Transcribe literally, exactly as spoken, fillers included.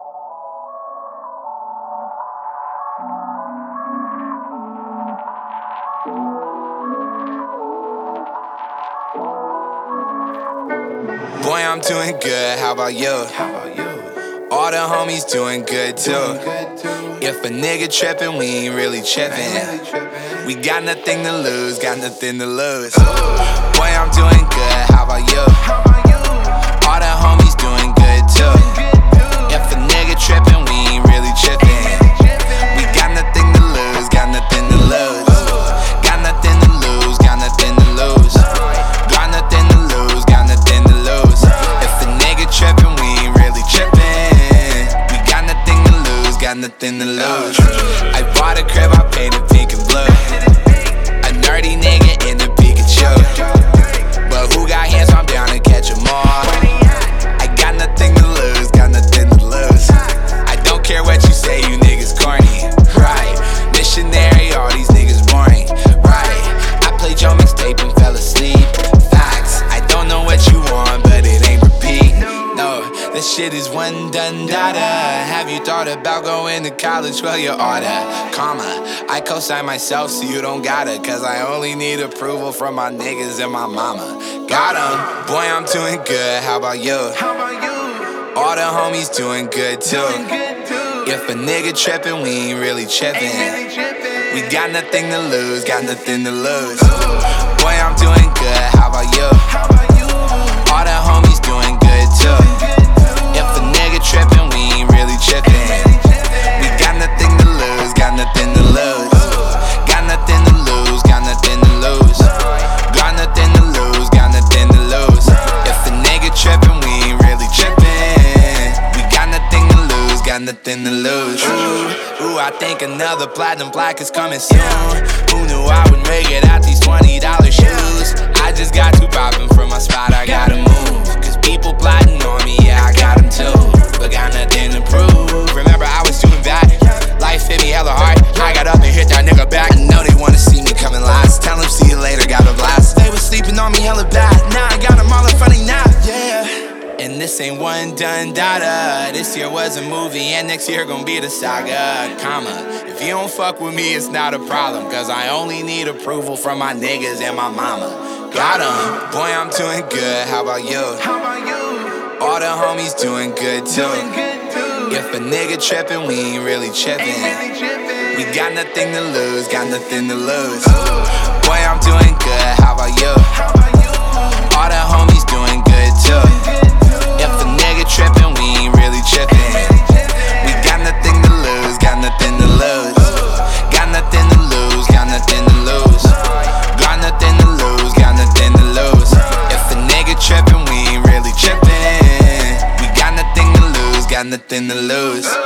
Boy, I'm doing good, how about you? All the homies doing good too. If a nigga trippin', we ain't really trippin'. We got nothing to lose, got nothing to lose. Boy, I'm doing good, how about you? All the homies doing good too. If a nigga trippin', we ain't really trippin'. We got nothing to lose, got nothing to lose. Got nothing to lose, got nothing to lose. Got nothing to lose, got nothing to lose. If a nigga trippin', we ain't really trippin'. We got nothing to lose, got nothing to lose. I bought a crib, I painted pink and blue. A nerdy nigga in the Pikachu. But who got hands, so I'm down to catch 'em all. I got nothing to lose, got nothing to lose. I don't care what you say, you niggas corny. Right, missionary, all these niggas boring. Right, I played your mixtape and fell asleep. Facts, I don't know what you want, but it ain't repeat. No, this shit is one done data. Have you thought about going to college? Well, you oughta, comma. I co-sign myself so you don't gotta, cause I only need approval from my niggas and my mama. Got 'em, boy, I'm doing good, how about you? All the homies doing good too. If a nigga trippin', we ain't really trippin'. We got nothing to lose, got nothing to lose. Boy, I'm doing good, how about you? All the homies doing good too. If a nigga trippin', we ain't really trippin'. We got nothing to lose, got nothing to lose. Got nothing to lose, got nothing to lose. Got nothing to lose, got nothing to lose. If a nigga trippin', we ain't really trippin'. We got nothing to lose, got nothing to lose. Ooh, ooh, I think another platinum plaque is coming soon. Who knew I would make it out these twenty dollar shoes? I just got too poppin' from my spot, I gotta move. Cause people plotting on me, yeah, I got them too. But got nothing to prove. Remember, I was doing bad. Life hit me hella hard. I got up and hit that nigga back. I know they wanna see me coming last. Tell them see you later, got a blast. They was sleeping on me hella bad. Now I got them all in front of now, yeah. And this ain't one done data. This year was a movie and next year gon' be the saga, comma. If you don't fuck with me, it's not a problem, cause I only need approval from my niggas and my mama. Got 'em, boy, I'm doing good, how about you? All the homies doing good too. If a nigga trippin', we ain't really trippin'. We got nothing to lose, got nothing to lose. Boy, I'm doing good, how about you? All the homies doing good too. If a nigga trippin', we ain't really trippin'. We got nothing to lose, got nothing to lose. Got nothing to lose, got nothing to lose. Got nothing to lose, got nothing to lose. If a nigga trippin', we ain't really trippin'. We got nothing to lose, got nothing to lose.